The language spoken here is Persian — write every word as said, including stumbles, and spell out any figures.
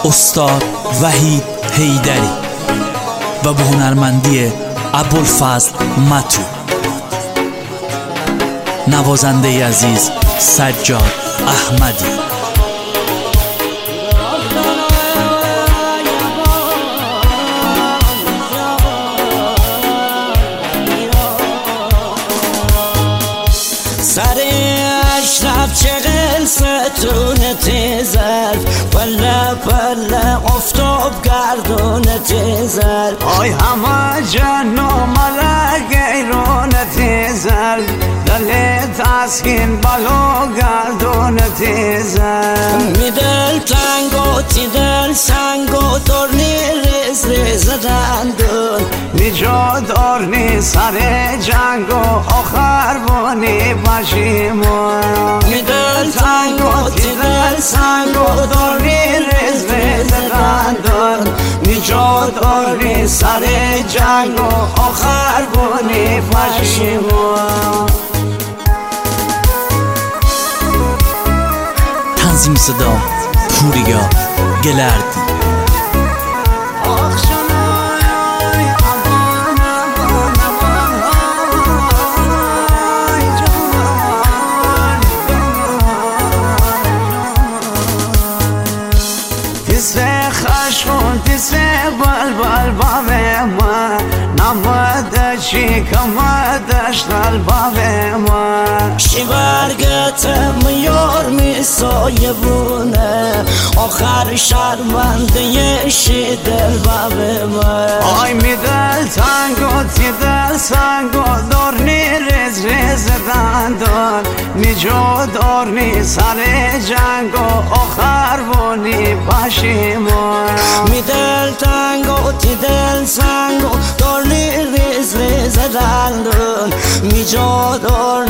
استاد وحید حیدری و به هنرمندی ابوالفضل متو. نوازنده عزیز سجاد احمدی. سر اشرف چقل ستون تیزر پله پله افتاب گردون تیزر آی همه جن و ملک ایرون تیزر دل تسکین بلو گردون تیزر می دل تنگ و تی دل سنگ و دورنی ریز ریز دندون می جا دورنی سر جنگ و آخر بونی پشیمون می دل تنگ و تی دل سنگ و دورنی ریز ریز دندون می جا دورنی سر جنگ و آخر بونی پشیمون. تنظیم صدا پوریا گلردی. تیسه خشون تیسه بل بل بابه ما نمده چی کمدش دل بابه ما شی برگتم یار می سایه بونه آخر شرمنده شی دل بابه ما آی می دل تنگ و تی دل سنگ و دورنی ریز ریز دندون می جو دورنی سر جنگ و آخر بونی پشیمون می دل تنگ و تی دل سنگ و دورنی ریز ریز دندون می جو دورنی